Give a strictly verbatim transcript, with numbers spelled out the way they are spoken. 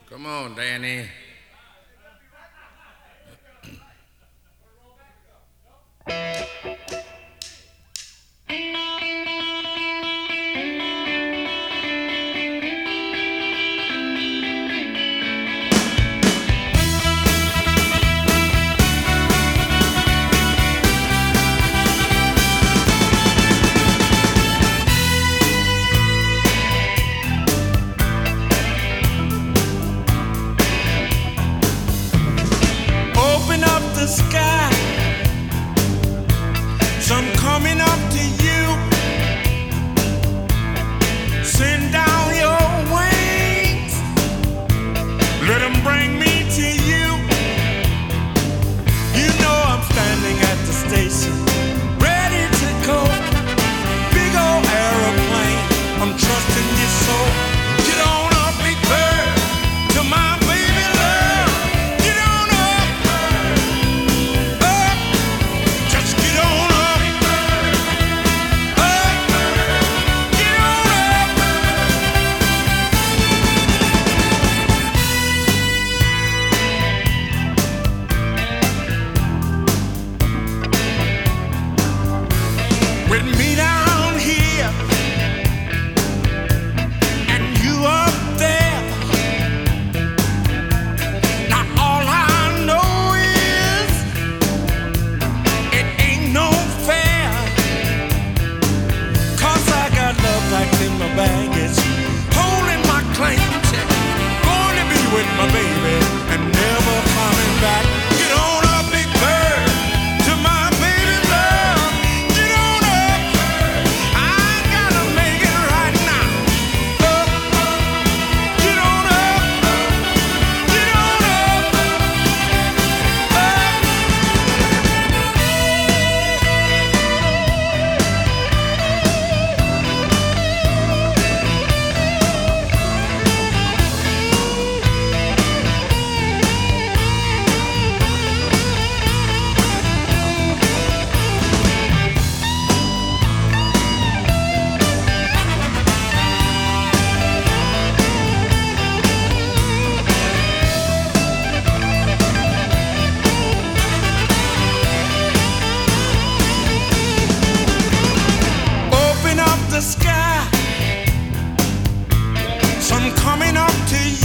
Come on, Danny. Open up the sky, sun coming up to you. Send down your wings, let them bring me to you. You know I'm standing at the station, ready to go. Big old aeroplane, I'm trusting you so. Get on up, big bird, to my baby love. Get on up, up, just get on up, up, get on up. With me down here and you up there. Now all I know is it ain't no fair. 'Cause I got love packed in my baggage, holding my claim check, going to be with my baby and never coming back. Get on up, big bird, to my baby love. Get on up, I gotta make it right now. Up, get on up, get on up, up. Open up the sky, sun coming up to you.